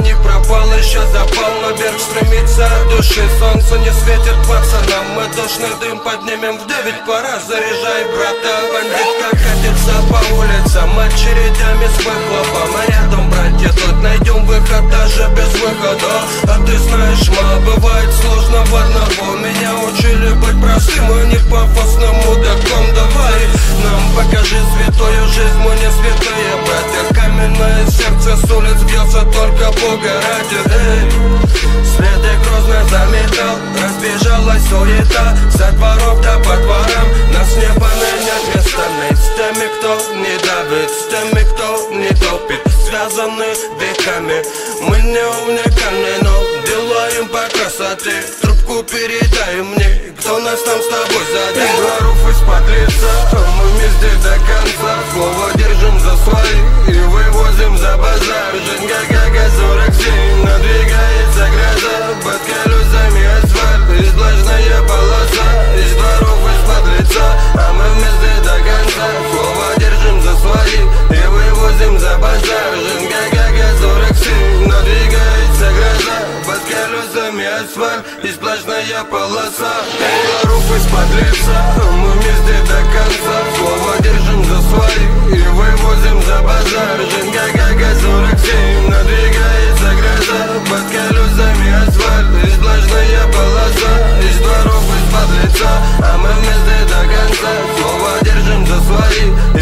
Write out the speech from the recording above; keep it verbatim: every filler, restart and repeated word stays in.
не пропал, еще запал наверх, стремится от души. Солнце не светит пацанам, мы душный дым поднимем в девять, пора заряжай, брата. Бандитка катится по улицам, очередями с выхлопом, а рядом, братья, тут найдем выход даже без выхода. А ты знаешь, ма, бывает сложно в одного. Меня учили быть простым и не пафосным мудаком. Давай нам покажи святую жизнь, мы не святые, братья. Каменное сердце с улиц бьется только Бога ради. Эй, следы грозно заметал, разбежалась суета. Со дворов до по дворам нас не поменять местами. С теми, кто не давит, с теми, кто не топит, связаны веками. Мы не уникальны, но делаем по красоте. Трубку передай мне, кто нас там с тобой задел. Из дворов из-под лица, мы вместе до конца. Слово держим за свои и вывозим за базар. Женька Гага сорок семь, надвигается гроза. Под колесами асфальт и сплошная полоса. Из дворов из-под лица, а мы вместе до конца. Слово держим за свои и вывозим за базар. Женька Гага сорок семь, надвигается гроза. Под колесами асфальт и сплошная полоса. Из дворов из-под лица, мы вместе до конца. Слово держим за свои и вывозим за базар. Женька Гага сорок семь, надвигается гроза. Под колесами асфальт и сплошная полоса. Из дворов из-под лица, а мы вместе до конца. Слово держим за свои